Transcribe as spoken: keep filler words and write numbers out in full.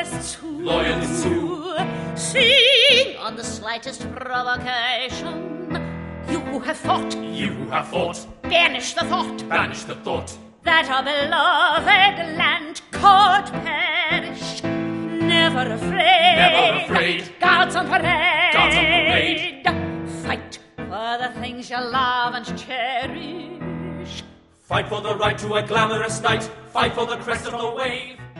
loyalists who, loyalists who sing on the slightest provocation. You who have fought, you who have fought, banish the thought, banish the thought that our beloved land could perish. Never afraid, never afraid, guards on parade, guards on parade. Fight for the things you love and cherish. Fight for the right to a glamorous night. Fight for the crest of the wave.